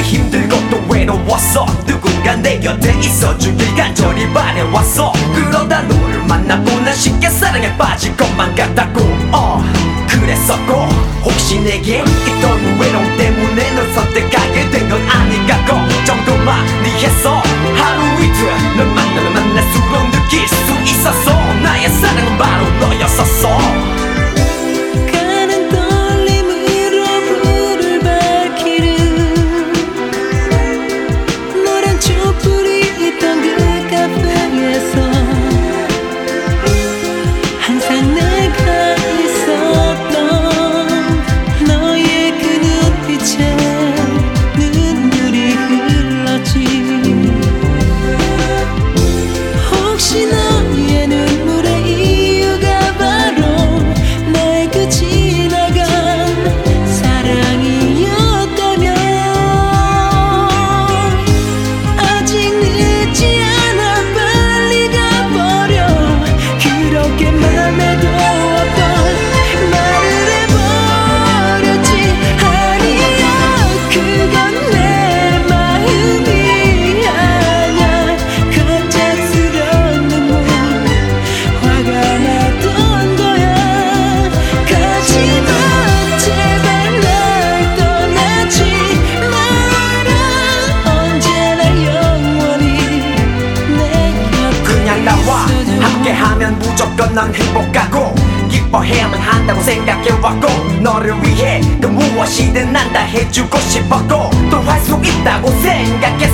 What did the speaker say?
그리 힘들고 또 외로웠어. 누군가 내 곁에 있어주길 간절히 바래왔어. 그러다 너를 만나고 난 쉽게 사랑에 빠질 것만 같았고 그랬었고 혹시 내게 있던 외로움 때문에 널 선택하게 된 건 아닐까 걱정도 많이 했어. 하루 이틀 널 만나면 만날수록 느낄 수 있었어. 나의 사랑은 바로 너였었어. 가는 떨림으로 불을 밝히는 노란 촛불이 있던 그 카페에서 항상 내가 있었던 너의 그 눈빛에 눈물이 흘렀지. 혹시 너의 눈물의 이유가 바로 나의 그 지나간 사랑이었다면 아직 늦지 않아 빨리 가버려. 그렇게 맘에도 없던 말을 해버렸지. 아니야 그건 내 마음이 아냐. 갑작스런 눈물 화가 났던 거야. 가지마 제발 날 떠나지 마라. 언제나 영원히 내 곁에 그냥 나와 있어줘. 함께하면 무조건 넌 행복하고 기뻐해야만 한다고 생각해왔고 너를 위해 그 무엇이든 난 다 해주고 싶었고 또 할 수 있다고 생각했어.